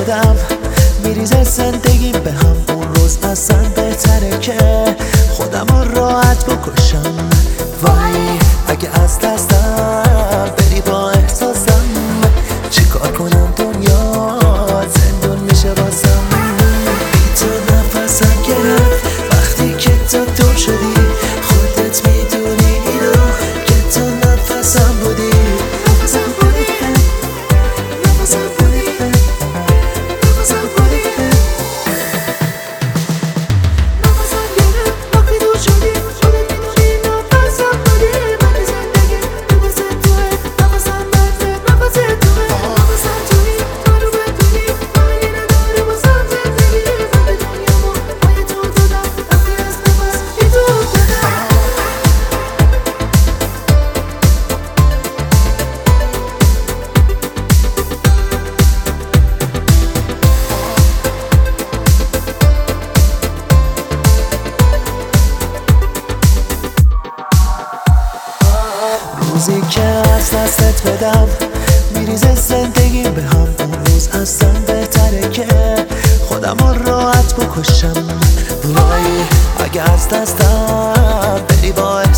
بدم میریزه زندگی به هم. اون روز اصلا بهتره که خودم رو راحت بکشم. وای اگه از دستم بری با احساسم، چیکار کنم دنیا زندون میشه بازم. بی تو نفسم گرفت وقتی که تو دور شدی، خودت میدونی اینو که تو نفسم بودی. نفسم بودی، نفسم بودی، نفسم بودی. نفسم گرفت وقتی دور شدی، خودت میدونی نفسم بودی. من زندگی نفس توه، نفسم مرده نفس توه. نفسم توی منو بدونی، معنی نداره واسم زندگی. من به دنیامو پای تو دادم وقتی از نفس بی تو افتادم. روزی که از دستت بدم میریزه زندگی به هم. اون روز اصلا بهتره که خودم رو راحت بکشم. وای اگه از دستم بری با